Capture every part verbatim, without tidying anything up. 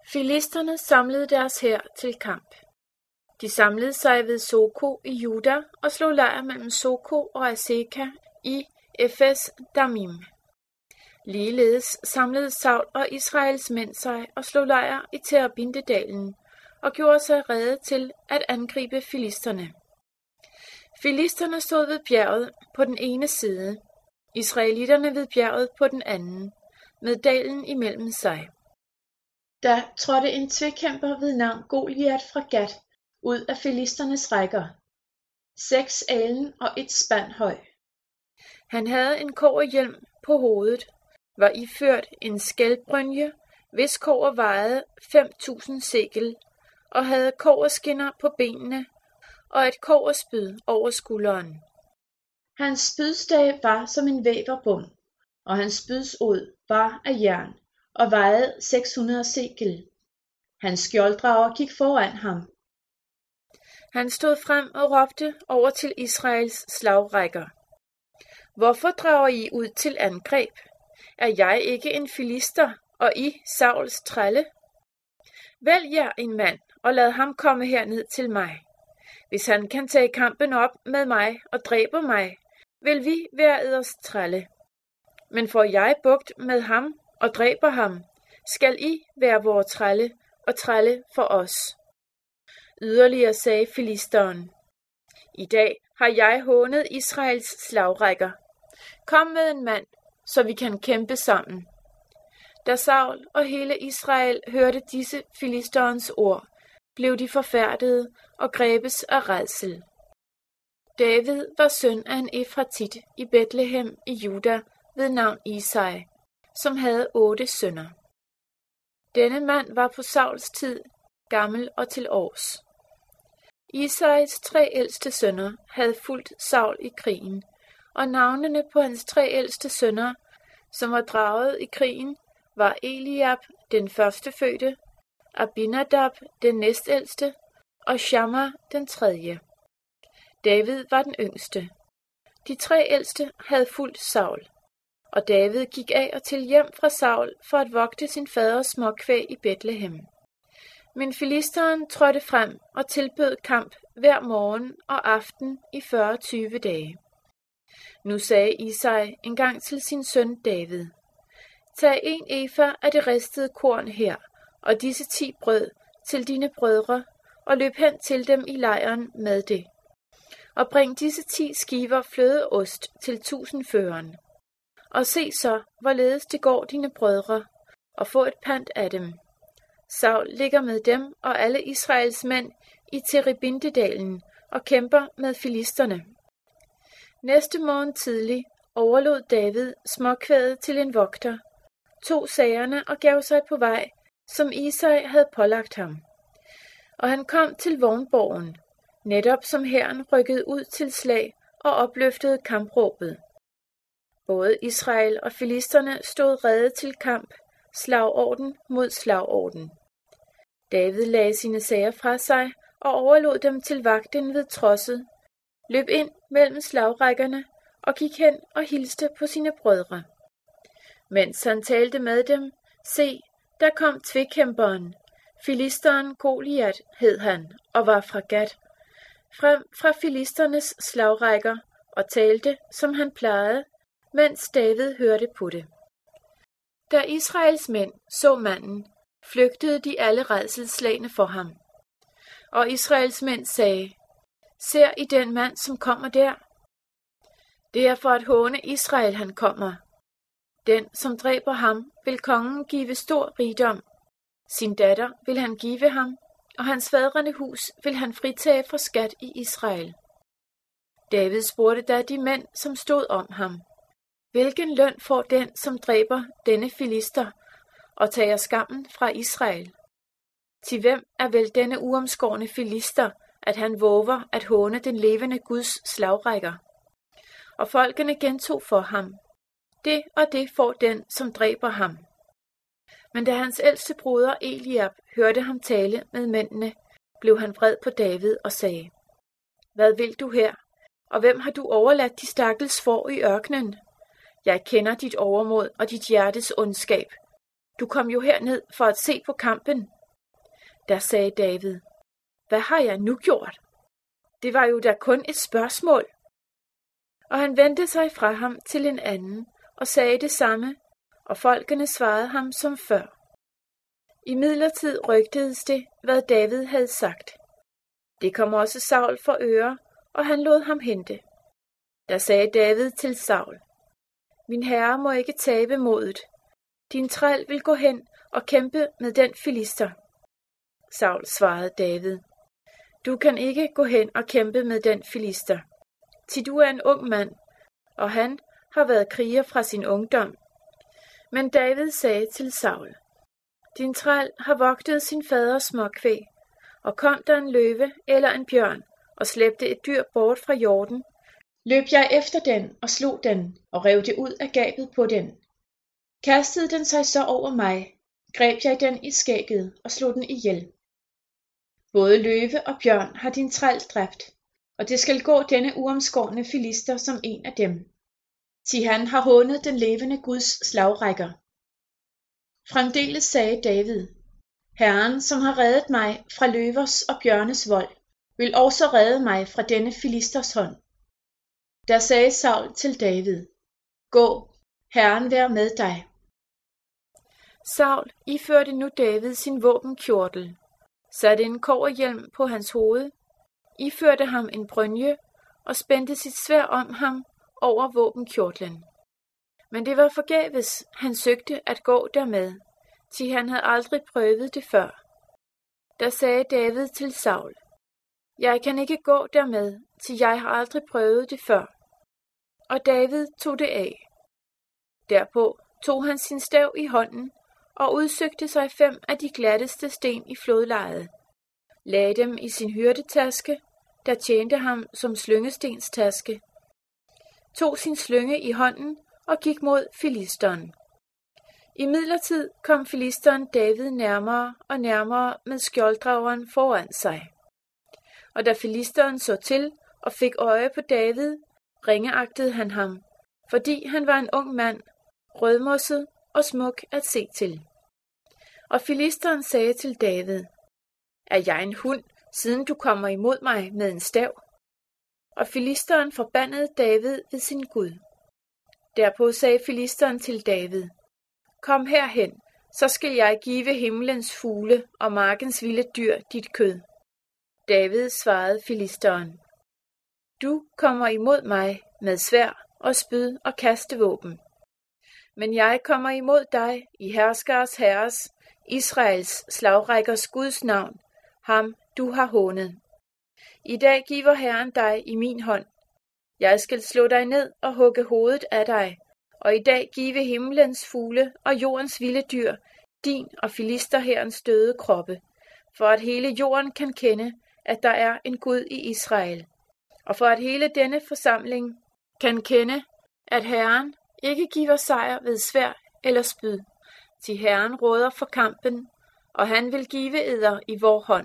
Filisterne samlede deres hær til kamp. De samlede sig ved Soko i Juda og slog lejr mellem Soko og Azeka i Efes Damim. Ligeledes samlede Saul og Israels mænd sig og slog lejr i Terebintedalen og gjorde sig rede til at angribe filisterne. Filisterne stod ved bjerget på den ene side, israelitterne ved bjerget på den anden, med dalen imellem sig. Da trådte en tvekæmper ved navn Goliat fra Gat ud af filisternes rækker, seks alen og et spand høj. Han havde en kobberhjelm på hovedet, var iført en skældbrynje, hvis kobber vejede fem tusind sekel, og havde kobberskinner på benene og et kobberspyd over skulderen. Hans spydstav var som en væverbom, og hans spydsod var af jern og vejede seks hundrede sekel. Hans skjolddrager gik foran ham. Han stod frem og råbte over til Israels slagrækker. Hvorfor drager I ud til angreb? Er jeg ikke en filister, og I Sauls trælle? Vælg jer en mand, og lad ham komme herned til mig. Hvis han kan tage kampen op med mig og dræber mig, vil vi være eders trælle. Men får jeg bugt med ham og dræber ham, skal I være vores trælle og trælle for os. Yderligere sagde filisteren, i dag har jeg hånet Israels slagrækker. Kom med en mand, så vi kan kæmpe sammen. Da Saul og hele Israel hørte disse filisterens ord, blev de forfærdede og grebes af rædsel. David var søn af en efratit i Betlehem i Juda ved navn Isai, som havde otte sønner. Denne mand var på Sauls tid gammel og til års. Isais tre ældste sønner havde fulgt Saul i krigen, og navnene på hans tre ældste sønner, som var draget i krigen, var Eliab, den førstefødte, Abinadab, den næstældste, og Shamma, den tredje. David var den yngste. De tre ældste havde fulgt Saul, og David gik af og til hjem fra Saul for at vogte sin faders småkvæg i Betlehem. Men filisteren trådte frem og tilbød kamp hver morgen og aften i fyrre til tyve dage. Nu sagde Isai engang til sin søn David, tag en efa af det ristede korn her, og disse ti brød til dine brødre, og løb hen til dem i lejren med det. Og bring disse ti skiver flødeost til tusindføreren. Og se så, hvorledes det går dine brødre, og få et pant af dem. Saul ligger med dem og alle Israels mænd i Terebintedalen og kæmper med filisterne. Næste morgen tidlig overlod David småkvædet til en vogter, tog sagerne og gav sig på vej, som Isai havde pålagt ham. Og han kom til vognborgen, netop som hæren rykkede ud til slag og opløftede kampråbet. Både Israel og filisterne stod rede til kamp, slagorden mod slagorden. David lagde sine sager fra sig og overlod dem til vagten ved trodset, løb ind mellem slagrækkerne og gik hen og hilste på sine brødre. Mens han talte med dem, se, der kom tvekæmperen, filisteren Goliat hed han og var fra Gat, frem fra filisternes slagrækker og talte, som han plejede, mens David hørte på det. Da Israels mænd så manden, flygtede de alle rædselsslagne for ham. Og Israels mænd sagde, ser I den mand, som kommer der? Det er for at håne Israel, han kommer. Den, som dræber ham, vil kongen give stor rigdom. Sin datter vil han give ham, og hans fædrene hus vil han fritage fra skat i Israel. David spurgte da de mænd, som stod om ham, hvilken løn får den, som dræber denne filister og tager skammen fra Israel? Til hvem er vel denne uomskårne filister, at han våger at håne den levende Guds slagrækker? Og folkene gentog for ham, det og det får den, som dræber ham. Men da hans ældste broder Eliab hørte ham tale med mændene, blev han vred på David og sagde, hvad vil du her, og hvem har du overladt de stakkels får i ørkenen? Jeg kender dit overmod og dit hjertes ondskab. Du kom jo herned for at se på kampen. Der sagde David: Hvad har jeg nu gjort? Det var jo da kun et spørgsmål. Og han vendte sig fra ham til en anden og sagde det samme, og folkene svarede ham som før. Imidlertid rygtedes det, hvad David havde sagt. Det kom også Saul for øre, og han lod ham hente. Der sagde David til Saul: Min herre må ikke tabe modet. Din træl vil gå hen og kæmpe med den filister. Saul svarede David: Du kan ikke gå hen og kæmpe med den filister, til du er en ung mand, og han har været kriger fra sin ungdom. Men David sagde til Saul: Din træl har vogtet sin faders småkvæg, og kom der en løve eller en bjørn og slæbte et dyr bort fra hjorden, løb jeg efter den og slog den og rev det ud af gabet på den. Kastede den sig så over mig, greb jeg den i skægget og slog den ihjel. Både løve og bjørn har din træl dræbt, og det skal gå denne uomskårne filister som en af dem. Thi han har hånet den levende Guds slagrækker. Fremdeles sagde David: Herren, som har reddet mig fra løvers og bjørnes vold, vil også redde mig fra denne filisters hånd. Der sagde Saul til David: Gå, Herren være med dig. Saul iførte nu David sin våbenkjortel, satte en kobberhjelm på hans hoved, iførte ham en brynje og spændte sit sværd om ham over våbenkjortlen. Men det var forgæves, han søgte at gå dermed, til han havde aldrig prøvet det før. Der sagde David til Saul: Jeg kan ikke gå dermed, til jeg har aldrig prøvet det før. Og David tog det af. Derpå tog han sin stav i hånden og udsøgte sig fem af de glatteste sten i flodlejet, lagde dem i sin hyrdetaske, der tjente ham som slyngestenstaske, tog sin slynge i hånden og gik mod filisteren. Imidlertid kom filisteren David nærmere og nærmere med skjolddrageren foran sig. Og da filisteren så til og fik øje på David, ringeagtede han ham, fordi han var en ung mand, rødmosset og smuk at se til. Og filisteren sagde til David: Er jeg en hund, siden du kommer imod mig med en stav? Og filisteren forbandede David ved sin Gud. Derpå sagde filisteren til David: Kom herhen, så skal jeg give himlens fugle og markens vilde dyr dit kød. David svarede filisteren: Du kommer imod mig med sværd og spyd og kastevåben. Men jeg kommer imod dig i herskers herres, Israels slagrækkers Guds navn, ham du har hånet. I dag giver Herren dig i min hånd. Jeg skal slå dig ned og hugge hovedet af dig, og i dag give himlens fugle og jordens vilde dyr din og filisterhærens døde kroppe, for at hele jorden kan kende, at der er en Gud i Israel, og for at hele denne forsamling kan kende, at Herren ikke giver sejr ved sværd eller spyd, til Herren råder for kampen, og han vil give eder i vor hånd.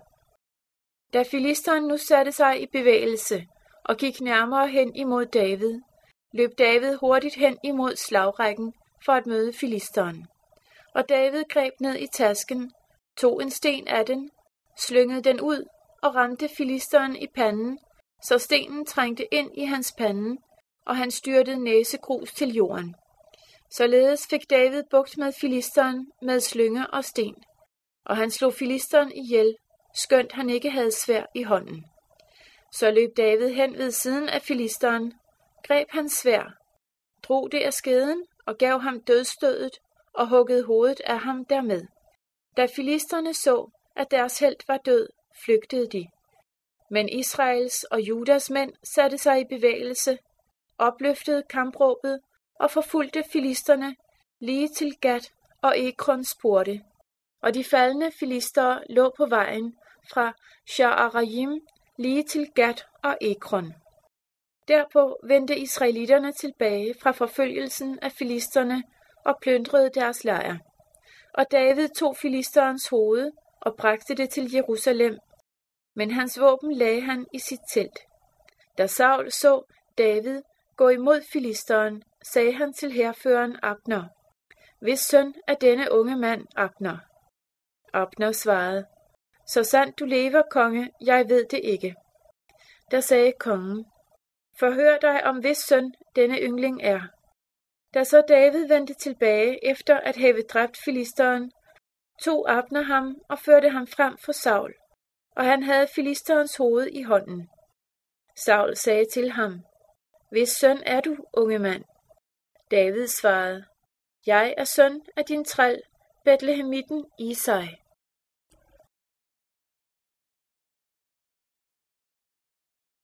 Da filisteren nu satte sig i bevægelse og gik nærmere hen imod David, løb David hurtigt hen imod slagrækken for at møde filisteren. Og David greb ned i tasken, tog en sten af den, slyngede den ud og ramte filisteren i panden, så stenen trængte ind i hans pande, og han styrtede næsegrus til jorden. Således fik David bugt med filisteren med slynge og sten, og han slog filisteren ihjel, skønt han ikke havde sværd i hånden. Så løb David hen ved siden af filisteren, greb hans sværd, drog det af skeden og gav ham dødsstødet og huggede hovedet af ham dermed. Da filisterne så, at deres helt var død, flygtede de. Men Israels og Judas mænd satte sig i bevægelse, opløftede kampråbet og forfulgte filisterne lige til Gat og Ekrons porte. Og de faldne filistere lå på vejen fra Sha'arayim lige til Gat og Ekron. Derpå vendte israelitterne tilbage fra forfølgelsen af filisterne og plyndrede deres lejr. Og David tog filisterens hoved og bragte det til Jerusalem, men hans våben lagde han i sit telt. Da Saul så David gå imod filisteren, sagde han til hærføreren Abner: Hvis søn er denne unge mand Abner? Abner svarede: Så sandt du lever, konge, jeg ved det ikke. Der sagde kongen, forhør dig om hvis søn denne yngling er. Da så David vendte tilbage efter at have dræbt filisteren, tog Abner ham og førte ham frem for Saul, og han havde filisterens hoved i hånden. Saul sagde til ham, hvis søn er du, unge mand? David svarede, jeg er søn af din træl, Bethlehemitten Isai.